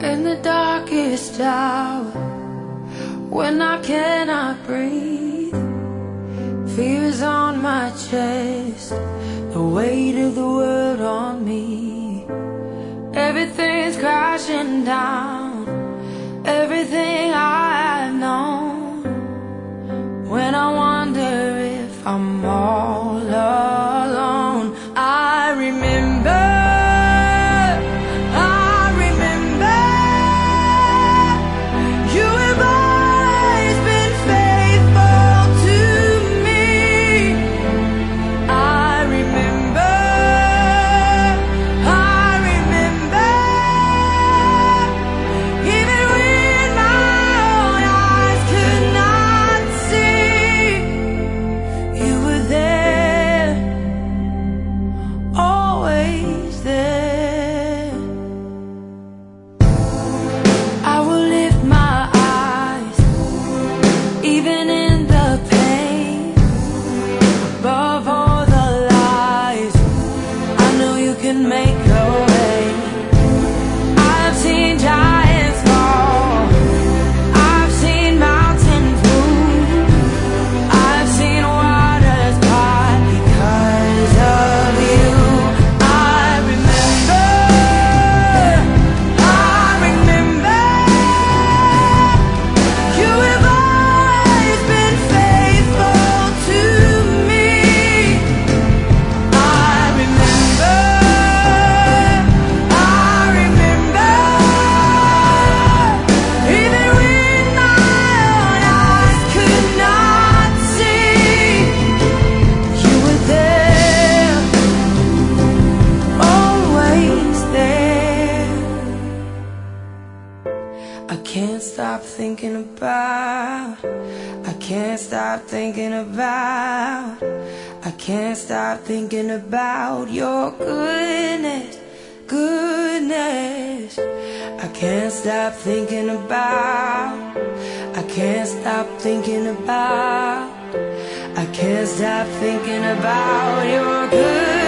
In the darkest hour, when I cannot breathe, fear is on my chest, the weight of the world on me. Everything's crashing down, everything I've known. When I wonder if I'm all alone, I remember, you have always been faithful to me. I remember, even when my own eyes could not see, you were there, always there. I will lift my eyes, even in the pain, above all the lies. I know you can make a way. I've seen giants fall, I've seen mountains move, I've seen waters part because of you. I remember, you have always been faithful to me. I remember, even when my own eyes could not see, you were there, always there. I can't stop thinking about, I can't stop thinking about, I can't stop thinking about your goodness, goodness. I can't stop thinking about, I can't stop thinking about, I can't stop thinking about your goodness.